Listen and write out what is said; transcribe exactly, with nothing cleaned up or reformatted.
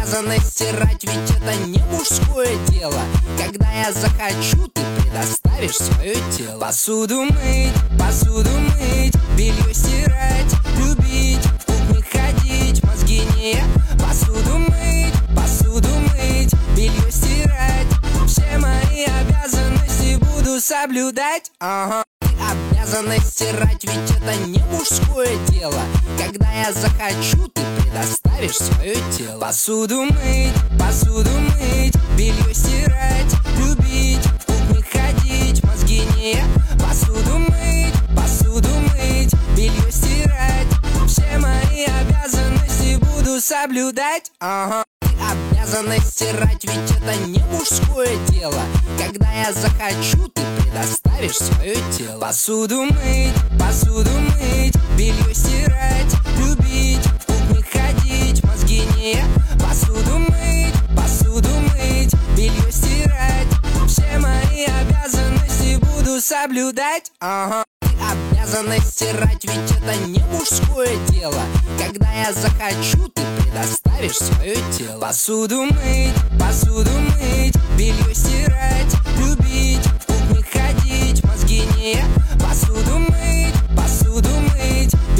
обязанность стирать, ведь это не мужское дело. Когда я захочу, ты предоставишь свое тело. Посуду мыть, посуду мыть, белье стирать, любить, в кухне ходить, мозги не. Посуду мыть, посуду мыть, белье стирать, все мои обязанности буду соблюдать. Ага. Обязанность стирать, ведь это не мужское дело. Когда я захочу, ты предоставишь свое тело. Посуду мыть, посуду мыть, белье стирать, любить, в кухне ходить, мозги не. Посуду мыть, посуду мыть, белье стирать, все мои обязанности буду соблюдать. Ага. Обязанность стирать, ведь это не мужское дело. Когда я захочу, ты предоставишь свое тело. Посуду мыть, посуду мыть, белье стирать, любить, в кухне ходить, мозги не. Посуду мыть, посуду мыть, белье стирать, все мои обязанности буду соблюдать. Ага. Обязанность стирать, ведь это не мужское дело. Когда я захочу, ты предоставишь свое тело. Посуду мыть, посуду мыть, белье стирать.